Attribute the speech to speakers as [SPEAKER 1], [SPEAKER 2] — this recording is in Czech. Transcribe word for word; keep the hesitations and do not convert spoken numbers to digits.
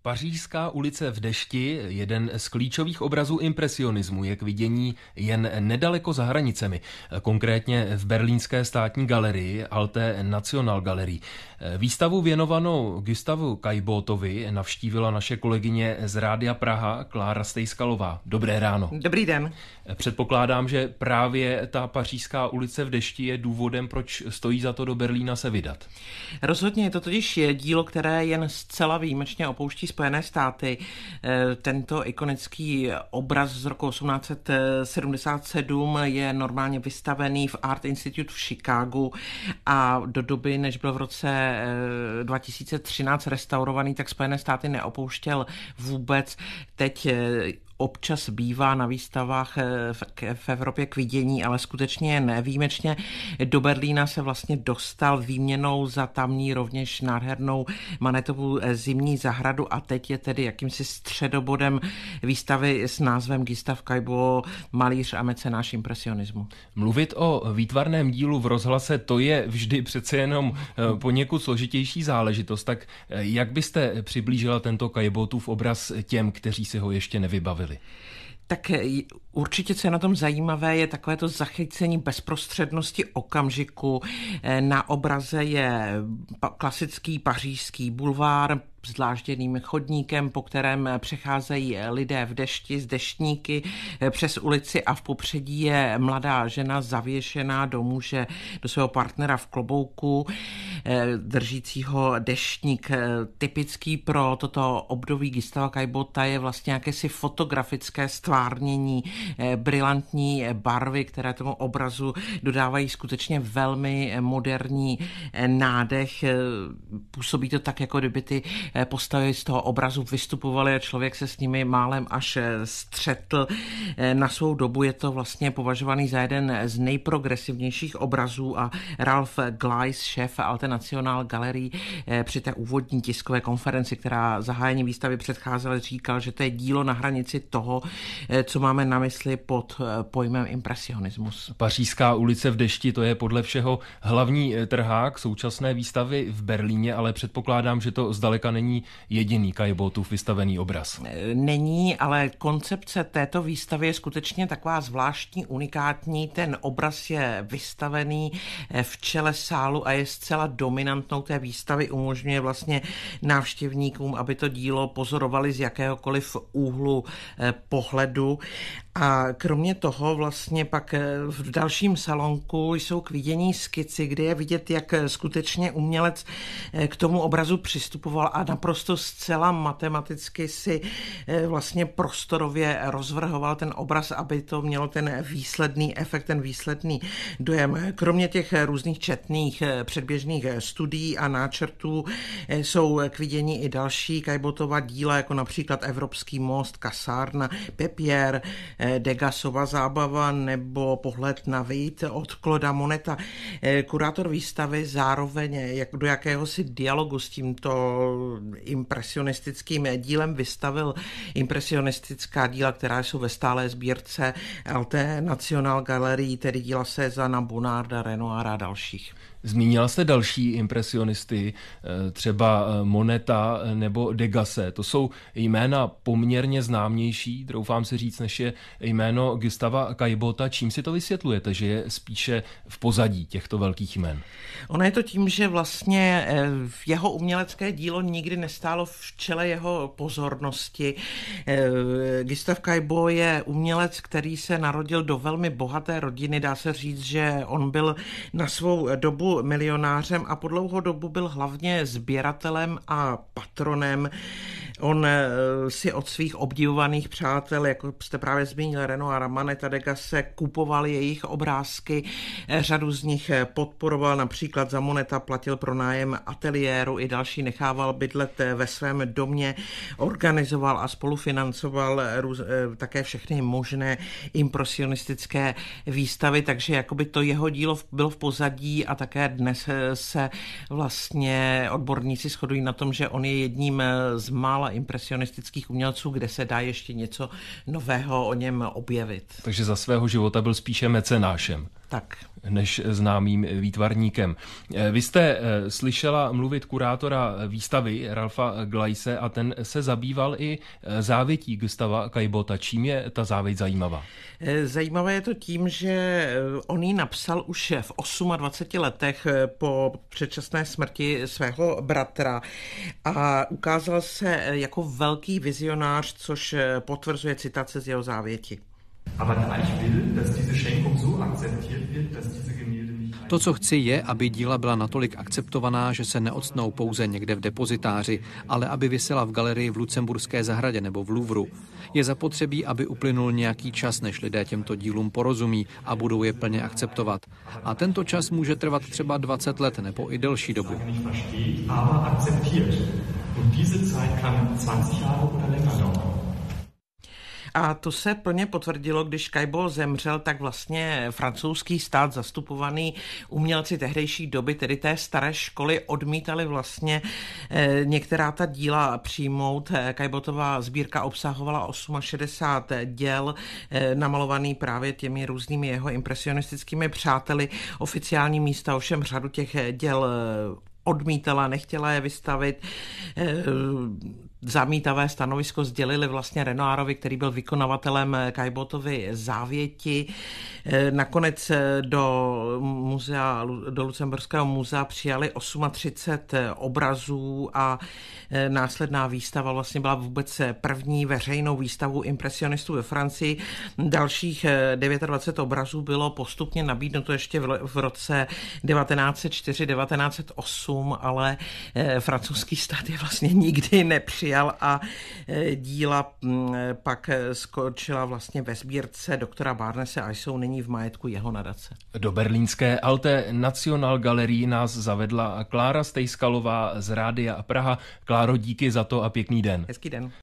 [SPEAKER 1] Pařížská ulice v dešti, jeden z klíčových obrazů impresionismu, je k vidění jen nedaleko za hranicemi, konkrétně v berlínské státní galerii Alte Nationalgalerie. Výstavu věnovanou Gustavu Caillebotovi navštívila naše kolegyně z Rádia Praha Klára Stejskalová. Dobré ráno.
[SPEAKER 2] Dobrý den.
[SPEAKER 1] Předpokládám, že právě ta Pařížská ulice v dešti je důvodem, proč stojí za to do Berlína se vydat.
[SPEAKER 2] Rozhodně je to totiž dílo, které jen zcela výjimečně opouští Spojené státy. Tento ikonický obraz z roku osmnáct set sedmdesát sedm je normálně vystavený v Art Institute v Chicagu a do doby, než byl v roce dva tisíce třináct restaurovaný, tak Spojené státy neopouštěl vůbec. Teď občas bývá na výstavách v Evropě k vidění, ale skutečně jen výjimečně. Do Berlína se vlastně dostal výměnou za tamní rovněž nádhernou Manetovu zimní zahradu a teď je tedy jakýmsi středobodem výstavy s názvem Gustav Caillebout, malíř a mecenáš impresionismu.
[SPEAKER 1] Mluvit o výtvarném dílu v rozhlase, to je vždy přece jenom poněkud složitější záležitost. Tak jak byste přiblížila tento Cailleboutův obraz těm, kteří si ho ještě nevybavili?
[SPEAKER 2] Tak určitě, co je na tom zajímavé, je takové to zachycení bezprostřednosti okamžiku. Na obraze je klasický pařížský bulvár s dlážděným chodníkem, po kterém přecházejí lidé v dešti z deštníky přes ulici a v popředí je mladá žena zavěšená do muže, do svého partnera v klobouku, držícího deštník. Typický pro toto období Gustava Caillebouta je vlastně jakési fotografické stvárnění, brilantní barvy, které tomu obrazu dodávají skutečně velmi moderní nádech. Působí to tak, jako kdyby ty postavy z toho obrazu vystupovaly a člověk se s nimi málem až střetl. Na svou dobu je to vlastně považovaný za jeden z nejprogresivnějších obrazů a Ralph Gleis, šéf Alte Nationalgalerie, při té úvodní tiskové konferenci, která zahájení výstavy předcházela, říkal, že to je dílo na hranici toho, co máme na mysli pod pojmem impresionismus.
[SPEAKER 1] Pařížská ulice v dešti, to je podle všeho hlavní trhák současné výstavy v Berlíně, ale předpokládám, že to zdaleka není jediný Cailleboutův vystavený obraz.
[SPEAKER 2] Není, ale koncepce této výstavy je skutečně taková zvláštní, unikátní. Ten obraz je vystavený v čele sálu a je zcela dominantnou té výstavy. Umožňuje vlastně návštěvníkům, aby to dílo pozorovali z jakéhokoliv úhlu pohledu. A kromě toho vlastně pak v dalším salonku jsou k vidění skici, kde je vidět, jak skutečně umělec k tomu obrazu přistupoval a naprosto zcela matematicky si vlastně prostorově rozvrhoval ten obraz, aby to mělo ten výsledný efekt, ten výsledný dojem. Kromě těch různých četných předběžných studií a náčrtů jsou k vidění i další Cailleboutova díla, jako například Evropský most, kasárna, Pépierre, Degasova zábava nebo Pohled na Vít od Clauda Moneta. Kurátor výstavy zároveň jak do jakéhosi dialogu s tímto impresionistickým dílem vystavil impresionistická díla, která jsou ve stálé sbírce Alte Nationalgalerie, tedy díla Cézanne, Bonnarda, Renoira a dalších.
[SPEAKER 1] Zmínila jste další impresionisty, třeba Moneta nebo Degasse. To jsou jména poměrně známější, doufám si říct, než je jméno Gustava Caillebouta. Čím si to vysvětlujete, že je spíše v pozadí těchto velkých jmén?
[SPEAKER 2] Ono je to tím, že vlastně jeho umělecké dílo nikdy nestálo v čele jeho pozornosti. Gustav Caillebout je umělec, který se narodil do velmi bohaté rodiny. Dá se říct, že on byl na svou dobu milionářem a po dlouhou dobu byl hlavně sběratelem a patronem. On si od svých obdivovaných přátel, jako jste právě zmínil, Renoira, Moneta, Degasse, kupoval jejich obrázky, řadu z nich podporoval, například za Moneta platil pronájem ateliéru, i další nechával bydlet ve svém domě, organizoval a spolufinancoval růz, také všechny možné impresionistické výstavy, takže jakoby to jeho dílo bylo v pozadí a také dnes se vlastně odborníci shodují na tom, že on je jedním z mála impresionistických umělců, kde se dá ještě něco nového o něm objevit.
[SPEAKER 1] Takže za svého života byl spíše mecenášem.
[SPEAKER 2] Tak.
[SPEAKER 1] než známým výtvarníkem. Vy jste slyšela mluvit kurátora výstavy Ralfa Glaise a ten se zabýval i závětí Gustava Caillebotta. Čím je ta závěť zajímavá?
[SPEAKER 2] Zajímavé je to tím, že on ji napsal už v dvaceti osmi letech po předčasné smrti svého bratra a ukázal se jako velký vizionář, což potvrzuje citace z jeho závěti.
[SPEAKER 3] To, co chci, je, aby díla byla natolik akceptovaná, že se neoctnou pouze někde v depozitáři, ale aby visela v galerii v Lucemburské zahradě nebo v Louvru. Je zapotřebí, aby uplynul nějaký čas, než lidé těmto dílům porozumí a budou je plně akceptovat. A tento čas může trvat třeba dvacet let nebo i delší dobu.
[SPEAKER 2] A to se plně potvrdilo, když Caillebotte zemřel, tak vlastně francouzský stát zastupovaný umělci tehdejší doby, tedy té staré školy, odmítali vlastně některá ta díla přijmout. Caillebottová sbírka obsahovala šedesát osm děl, namalovaný právě těmi různými jeho impresionistickými přáteli. Oficiální místa ovšem řadu těch děl odmítala, nechtěla je vystavit. Zamítavé stanovisko sdělili vlastně Renoirovi, který byl vykonavatelem Caillebottovy závěti. Nakonec do muzea, do Lucemburského muzea přijali třicet osm obrazů a následná výstava vlastně byla vůbec první veřejnou výstavou impresionistů ve Francii. Dalších dvacet devět obrazů bylo postupně nabídnuto ještě v roce devatenáct set čtyři devatenáct set osm, ale francouzský stát je vlastně nikdy nepřijal a díla pak skočila vlastně ve sbírce doktora Barnese a jsou nyní v majetku jeho nadace.
[SPEAKER 1] Do berlínské Alte National Galerie nás zavedla Klára Stejskalová z Rádia Praha. Kláro, díky za to a pěkný den.
[SPEAKER 2] Hezký den.